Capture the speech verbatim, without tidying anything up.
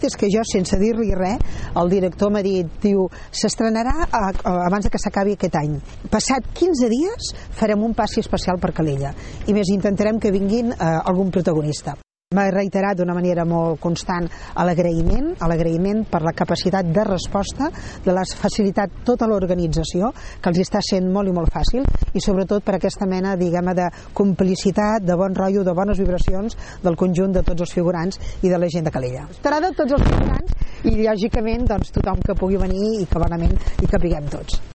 És que jo, sense dir-li res, el director m'ha dit, diu, s'estrenarà abans que s'acabi aquest any. Passat quinze dies farem un passi especial per Calella i més intentarem que vinguin eh, algun protagonista. M'ha reiterat d'una manera molt constant a l'agraïment, a l'agraïment per la capacitat de resposta, de la facilitat tota l'organització, que els està sent molt i molt fàcil, i sobretot per aquesta mena, diguem-ne, de complicitat, de bon rotllo, de bones vibracions del conjunt de tots els figurants i de la gent de Calella. Estarà de tots els figurants i, lògicament, doncs, tothom que pugui venir i que bonament i que vinguem tots.